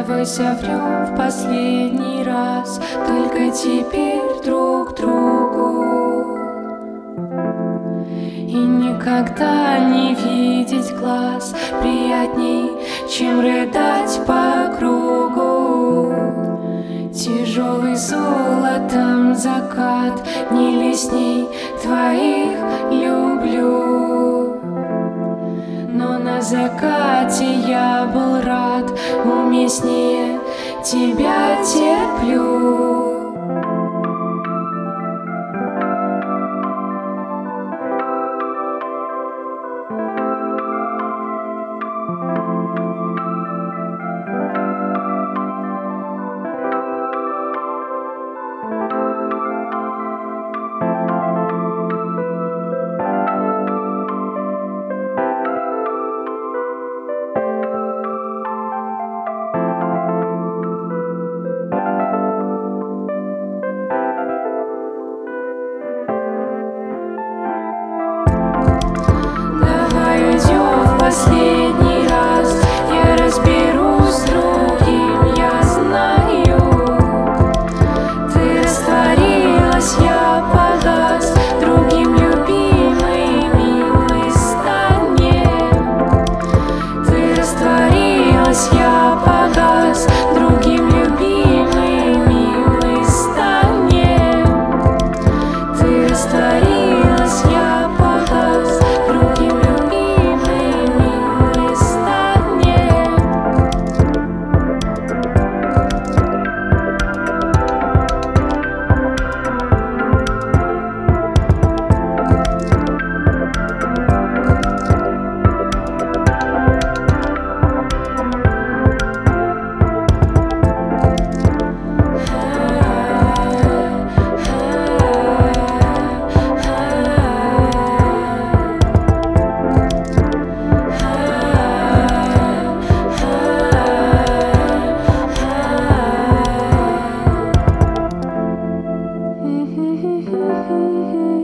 соврем в последний раз, только теперь друг другу. И никогда не видеть глаз приятней, чем рыдать по кругу. Тяжелый золотом закат, не лестней твоих люблю. Но на закате я был рад, уместнее тебя терплю. Последний раз я разберусь с другим, я знаю. Ты растворилась, я погас, другим любимый, милый станем. Ты растворилась, я погас, другим любимый, милый станем. Ты растворилась, я погас, другим любимый. Mm-hmm.